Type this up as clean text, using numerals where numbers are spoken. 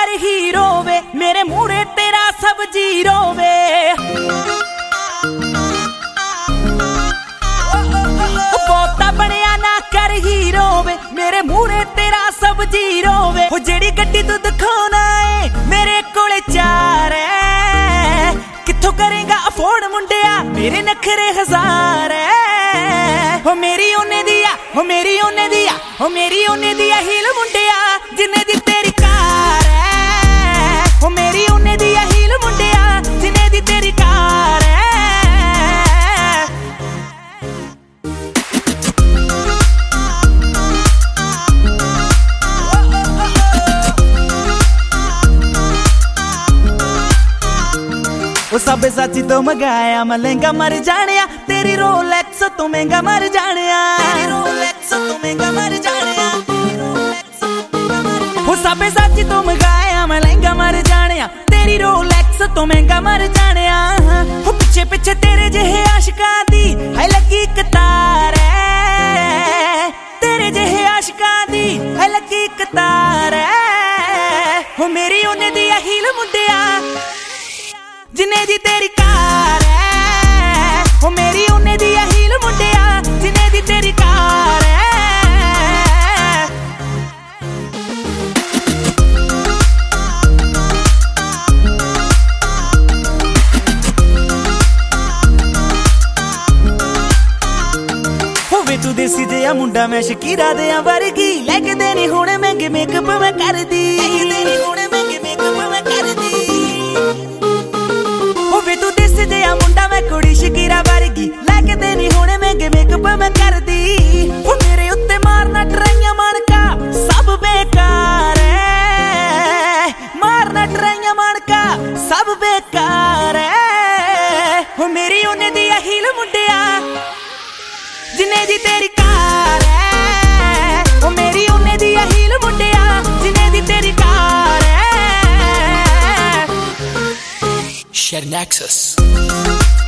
कर हीरो वे, मेरे मूरे तेरा सब जीरो वे। बहुता बनया ना कर हीरो वे, मेरे मूरे तेरा सब जीरो वे। हो जेड़ी गड्डी तू दिखाना है मेरे कोले चार है, किथों करेगा अफोर्ड मुंडिया मेरे नखरे हजार है। हो मेरी ओने दिया, हो मेरी ओने दिया, हो मेरी ओने दिया हील मुंडिया जिन्ने दी तेरी कार है। हो मेरी ओने दिया हील मुंडिया जिन्ने दी तेरी कार है। वो सब सच तो मंगाया मैं लहंगा मर जाने, तेरी रोलेक्स तो महंगा मर जाने, रोलेक्स तो महंगा मर जाने। वो सब सच तो मंगाया मैं लहंगा मर जाने, तेरी रोलेक्स तो महंगा मर जाने। वो पिछे पिछे तेरे जेहे आशिकां दी है लगी कतार है, तेरे जेहे आशिकां दी है लगी कतार है। वो मेरी ओने दी हील मुंडिया जिन्ने दी तेरी कार है। हो मेरी ओने दी हील मुंडिया जिन्ने दी तेरी कार है। होवे तू देसी जिहा मुंडा मैं शकीरा दियां वर्गी, लेके देनी हुणे महंगे मेकअप मैं कर दी, देनी हुणे महंगे मेकअप मैं कर दी। होवे तू देसी जिहा मुंडा मैं कुड़ी शकीरा वर्गी, लेके देनी हुणे महंगे मेकअप मैं कर दी। हो मेरे उत्ते मारना ट्राइयां मानका सब बेकार है, मारना ट्राइयां मानका सब बेकार है। हो मेरी ओने दी हील मुंडिया जिन्ने दी तेरी कार है। हो मेरी ओने दी हील मुंडिया जिन्ने दी तेरी कार है। Shared Nexus.